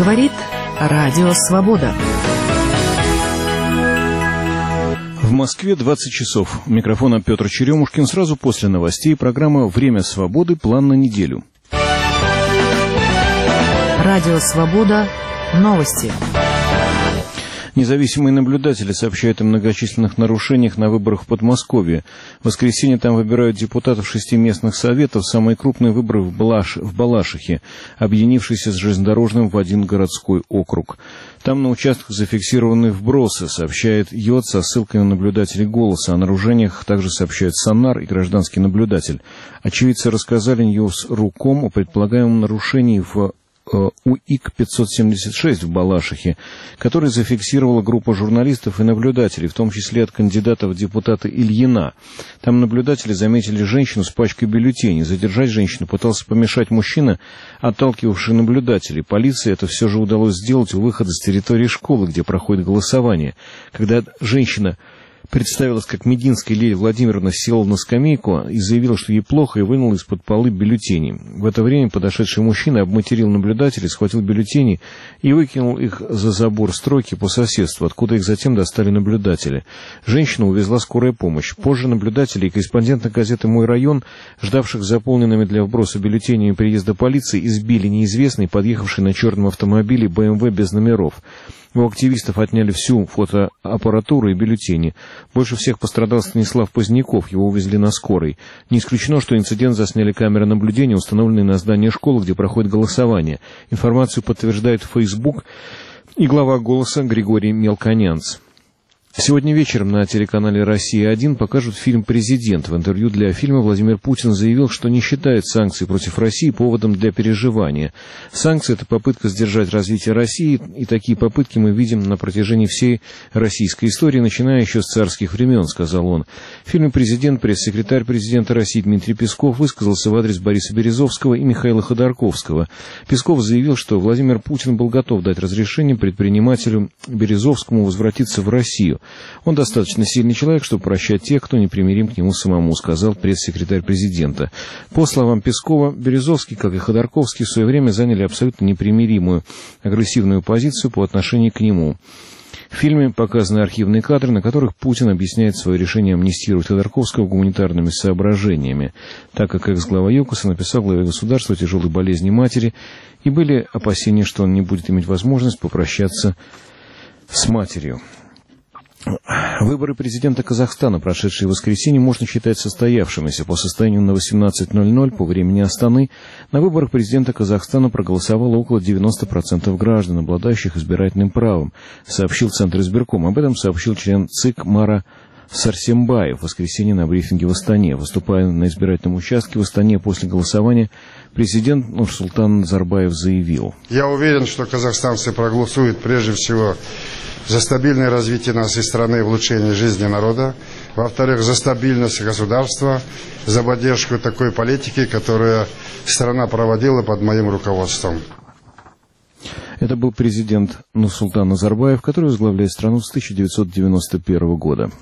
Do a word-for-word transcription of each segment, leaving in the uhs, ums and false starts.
Говорит Радио Свобода. В Москве двадцать часов. У микрофона Петр Черемушкин. Сразу после новостей программа «Время свободы. План на неделю». Радио Свобода. Новости. Независимые наблюдатели сообщают о многочисленных нарушениях на выборах в Подмосковье. В воскресенье там выбирают депутатов шести местных советов, самые крупные выборы в, Балаш... в Балашихе, объединившиеся с железнодорожным в один городской округ. Там на участках зафиксированы вбросы, сообщает ЙОТ со ссылкой на наблюдателей «Голоса». О нарушениях также сообщают «Сонар» и гражданский наблюдатель. Очевидцы рассказали Ньюс.ру.ком о предполагаемом нарушении в УИК пятьсот семьдесят шесть в Балашихе, который зафиксировала группа журналистов и наблюдателей, в том числе от кандидата в депутаты Ильина. Там наблюдатели заметили женщину с пачкой бюллетеней. Задержать женщину пытался помешать мужчина, отталкивавший наблюдателей. Полиции это все же удалось сделать у выхода с территории школы, где проходит голосование. Когда женщина представилась как Мединская Лилия Владимировна, села на скамейку и заявила, что ей плохо, и вынула из-под полы бюллетени. В это время подошедший мужчина обматерил наблюдателей, схватил бюллетени и выкинул их за забор стройки по соседству, откуда их затем достали наблюдатели. Женщину увезла скорая помощь. Позже наблюдатели и корреспонденты газеты «Мой район», ждавших заполненными для вброса бюллетенями приезда полиции, избили неизвестный, подъехавший на черном автомобиле бэ эм вэ без номеров. У активистов отняли всю фотоаппаратуру и бюллетени. Больше всех пострадал Станислав Поздняков, его увезли на скорой. Не исключено, что инцидент засняли камеры наблюдения, установленные на здании школы, где проходит голосование. Информацию подтверждает Facebook и глава «Голоса» Григорий Мелконянц. Сегодня вечером на телеканале «Россия один» покажут фильм «Президент». В интервью для фильма Владимир Путин заявил, что не считает санкции против России поводом для переживания. Санкции – это попытка сдержать развитие России, и такие попытки мы видим на протяжении всей российской истории, начиная еще с царских времен, сказал он. В фильме «Президент» пресс-секретарь президента России Дмитрий Песков высказался в адрес Бориса Березовского и Михаила Ходорковского. Песков заявил, что Владимир Путин был готов дать разрешение предпринимателю Березовскому возвратиться в Россию. Он достаточно сильный человек, чтобы прощать тех, кто непримирим к нему самому, сказал пресс-секретарь президента. По словам Пескова, Березовский, как и Ходорковский, в свое время заняли абсолютно непримиримую агрессивную позицию по отношению к нему. В фильме показаны архивные кадры, на которых Путин объясняет свое решение амнистировать Ходорковского гуманитарными соображениями, так как экс-глава ЮКОСа написал главе государства о тяжелой болезни матери, и были опасения, что он не будет иметь возможность попрощаться с матерью. Выборы президента Казахстана, прошедшие в воскресенье, можно считать состоявшимися. По состоянию на восемнадцать ноль ноль по времени Астаны на выборах президента Казахстана проголосовало около девяноста процентов граждан, обладающих избирательным правом, сообщил Центр избирком. Об этом сообщил член ЦИК Мара Сарсембаев в воскресенье на брифинге в Астане. Выступая на избирательном участке в Астане после голосования, президент Нурсултан Назарбаев заявил: «Я уверен, что казахстанцы проголосуют прежде всего за стабильное развитие нашей страны и улучшение жизни народа, во-вторых, за стабильность государства, за поддержку такой политики, которую страна проводила под моим руководством». Это был президент Нурсултан Назарбаев, который возглавляет страну с тысяча девятьсот девяносто первого года.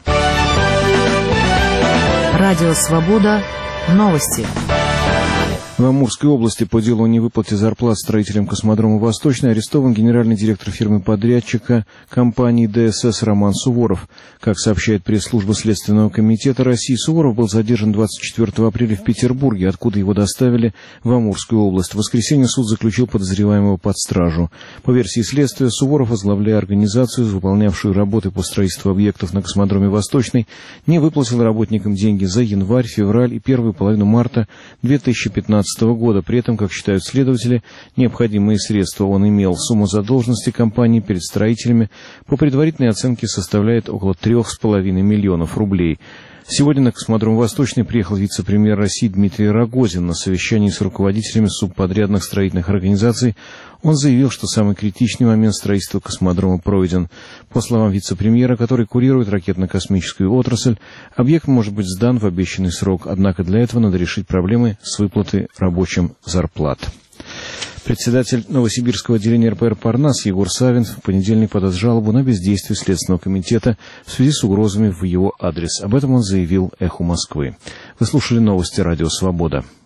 Радио «Свобода». Новости. В Амурской области по делу о невыплате зарплат строителям космодрома «Восточный» арестован генеральный директор фирмы-подрядчика компании ДСС Роман Суворов. Как сообщает пресс-служба Следственного комитета России, Суворов был задержан двадцать четвёртого апреля в Петербурге, откуда его доставили в Амурскую область. В воскресенье суд заключил подозреваемого под стражу. По версии следствия, Суворов, возглавляя организацию, выполнявшую работы по строительству объектов на космодроме «Восточный», не выплатил работникам деньги за январь, февраль и первую половину марта две тысячи пятнадцатого года. При этом, как считают следователи, необходимые средства он имел. Сумма задолженности компании перед строителями по предварительной оценке составляет около трех с половиной миллионов рублей. Сегодня на космодром «Восточный» приехал вице-премьер России Дмитрий Рогозин. На совещании с руководителями субподрядных строительных организаций он заявил, что самый критичный момент строительства космодрома пройден. По словам вице-премьера, который курирует ракетно-космическую отрасль, объект может быть сдан в обещанный срок, однако для этого надо решить проблемы с выплатой рабочим зарплат. Председатель Новосибирского отделения эр пэ эр «Парнас» Егор Савин в понедельник подаст жалобу на бездействие Следственного комитета в связи с угрозами в его адрес. Об этом он заявил «Эху Москвы». Вы слушали новости «Радио Свобода».